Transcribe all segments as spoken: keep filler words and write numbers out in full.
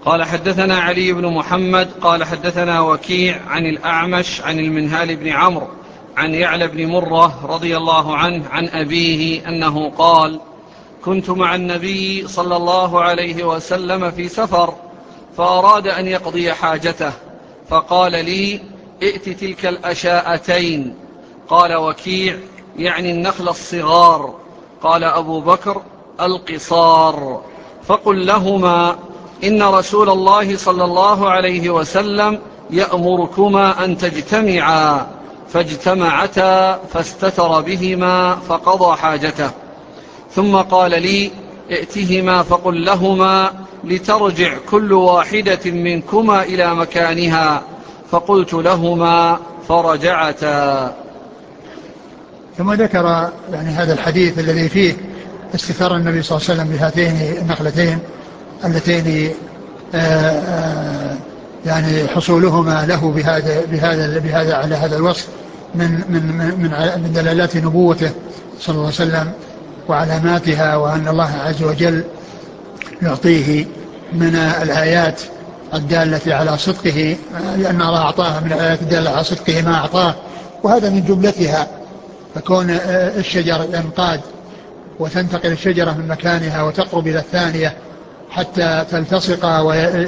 قال حدثنا علي بن محمد قال حدثنا وكيع عن الأعمش عن المنهال بن عمرو عن يعلى بن مرة رضي الله عنه عن أبيه أنه قال: كنت مع النبي صلى الله عليه وسلم في سفر فأراد أن يقضي حاجته فقال لي: ائت تلك الأشاءتين. قال وكيع: يعني النخل الصغار. قال أبو بكر: القصار. فقل لهما: إن رسول الله صلى الله عليه وسلم يأمركما أن تجتمعا. فاجتمعتا فاستتر بهما فقضى حاجته. ثم قال لي: ائتهما فقل لهما لترجع كل واحدة منكما إلى مكانها. فقلت لهما فرجعتا. ثم ذكر يعني هذا الحديث الذي فيه استثار النبي صلى الله عليه وسلم بهاتين النخلتين اللتين آآ آآ يعني حصولهما له بهذا بهذا بهذا على هذا الوصف من من من من دلالات نبوته صلى الله عليه وسلم وعلاماتها، وأن الله عز وجل يعطيه من الآيات الدالة على صدقه، لأن الله أعطاه من الآيات الدالة على صدقه ما أعطاه، وهذا من جملتها. فكون الشجر ينقاد وتنتقل الشجرة من مكانها وتقرب إلى الثانية حتى تلتصق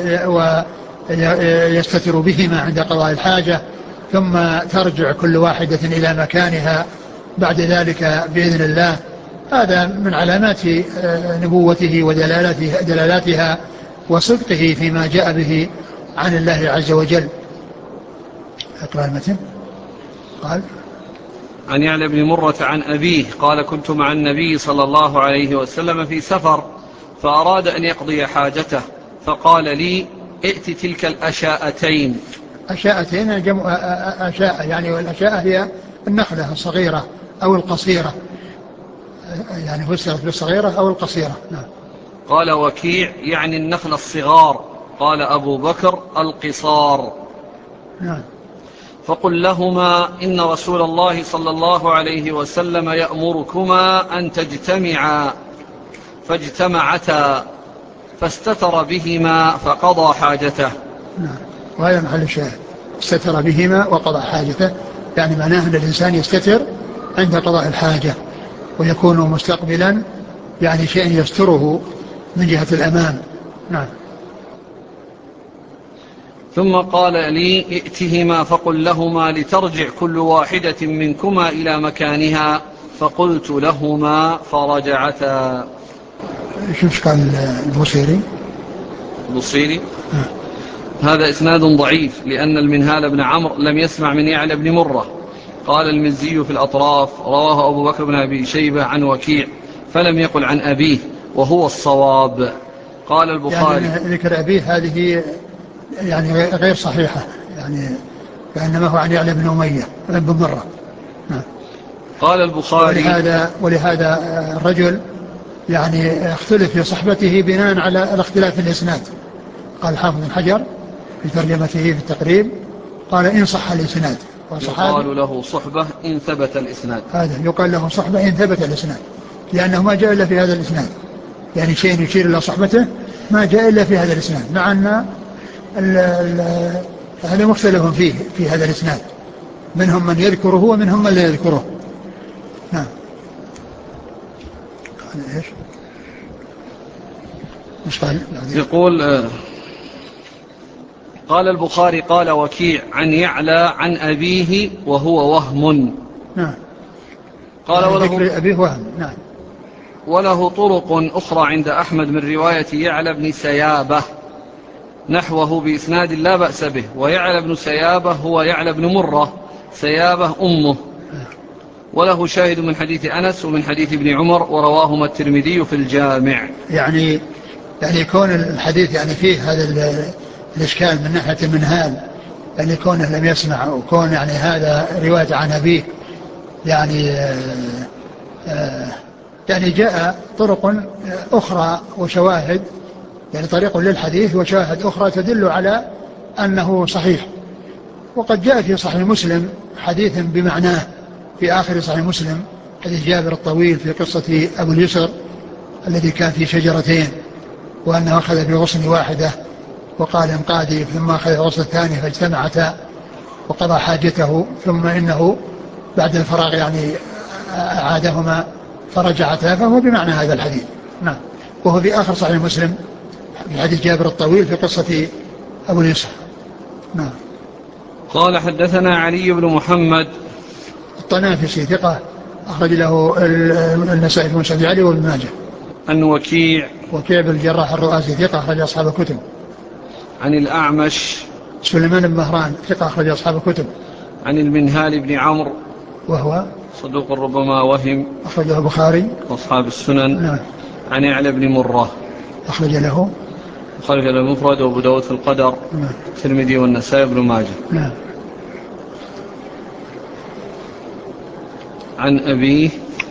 ويستتر بهما عند قضاء الحاجة، ثم ترجع كل واحدة إلى مكانها بعد ذلك بإذن الله. هذا من علامات نبوته ودلالاتها وصدقه فيما جاء به عن الله عز وجل. اقرأ المتن. قال: عن يعلى بن مرة عن أبيه قال: كنت مع النبي صلى الله عليه وسلم في سفر فأراد أن يقضي حاجته فقال لي: ائت تلك الأشاءتين. أشاءتين جمع أشاء، يعني والأشاء هي النخلة الصغيرة أو القصيرة، يعني فسرت بالصغيرة أو القصيرة. نعم. قال وكيع: يعني النخل الصغار. قال أبو بكر: القصار. نعم. فقل لهما: إن رسول الله صلى الله عليه وسلم يأمركما أن تجتمعا. فاجتمعتا فاستتر بهما فقضى حاجته. نعم. وهذا محل الشاهد، استتر بهما وقضى حاجته، يعني معناه أن الإنسان يستتر عند قضاء الحاجة ويكون مستقبلا يعني شيء يستره من جهة الأمام. نعم. ثم قال لي: ائتهما فقل لهما لترجع كل واحدة منكما إلى مكانها. فقلت لهما فرجعتا. شوف قال البصيري. البصيري: هذا إسناد ضعيف لأن المنهال بن عمرو لم يسمع من يعلى بن مرة. قال المزي في الأطراف: رواه أبو بكر بن أبي شيبة عن وكيع فلم يقل عن أبيه وهو الصواب. قال البخاري: يعني ذكر أبيه هذه يعني غير صحيحة، يعني فإنما هو عن يعلى بن أمية بن مرة. نعم. قال البخاري: ولهذا, ولهذا الرجل يعني اختلف في صحبته بناء على الاختلاف في الإسناد. قال الحافظ بن حجر في ترجمته في التقريب قال: إن صح الإسناد. يقال له صحبة إن ثبت الإسناد. هذا يقال له صحبة إن ثبت الإسناد، لأنه ما جاء إلا في هذا الإسناد، يعني شيء يشير إلى صحبته ما جاء إلا في هذا الإسناد، مع أن هذا مختلف فيه في هذا الإسناد، منهم من يذكره ومنهم من لا يذكره. نعم. قال إيش؟ مش قال يقول آه قال البخاري: قال وكيع عن يعلى عن أبيه وهو وهم. نعم. قال: يعني وله ذكر أبيه وهم. نعم. وله طرق أخرى عند أحمد من رواية يعلى بن سيابة نحوه بإسناد لا بأس به. ويعلى بن سيابة هو يعلى بن مرة، سيابة أمه. وله شاهد من حديث أنس ومن حديث ابن عمر ورواهما الترمذي في الجامع. يعني يعني يكون الحديث يعني فيه هذا الإشكال من ناحية المنهال، يعني كونه لم يسمع، وكون يعني هذا رواية عن أبيه، يعني آآ آآ يعني جاء طرق أخرى وشواهد، يعني طريق للحديث وشواهد أخرى تدل على أنه صحيح. وقد جاء في صحيح مسلم حديث بمعناه في آخر صحيح مسلم، حديث جابر الطويل في قصة أبو اليسر الذي كان في شجرتين وأنه أخذ بغصن واحدة وقال انقادي، ثم أخذ الغسل الثاني فاجتمعتا وقضى حاجته، ثم إنه بعد الفراغ يعني أعادهما فرجعتا، فهو بمعنى هذا الحديث. نعم. وهو في آخر صحيح مسلم في حديث جابر الطويل في قصة أبو اليسر. نعم. قال حدثنا علي بن محمد الطنافسي ثقة أخرج له النسائي في مسند علي وابن ماجه. عن وكيع وكيع بن الجراح الرؤاسي ثقة أخرج أصحاب الكتب. عن الأعمش سليمان بن مهران ثقة أخرج أصحاب الكتب. عن المنهال بن عمرو وهو صدوق ربما وهم أخرجه البخاري وأصحاب السنن. نعم. عن يعلى بن مرة أخرج له خرج له المفرد وأبو داود في القدر نعم. الترمذي والنسائي بن ماجه. نعم. عن أبيه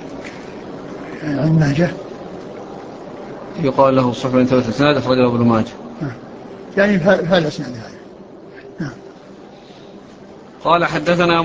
عن ماجه يقال له صحبة بن ثلاثة اسناد أخرجه ابن ماجه. نعم. يعني فالأسناد هذا. نعم. قال حدثنا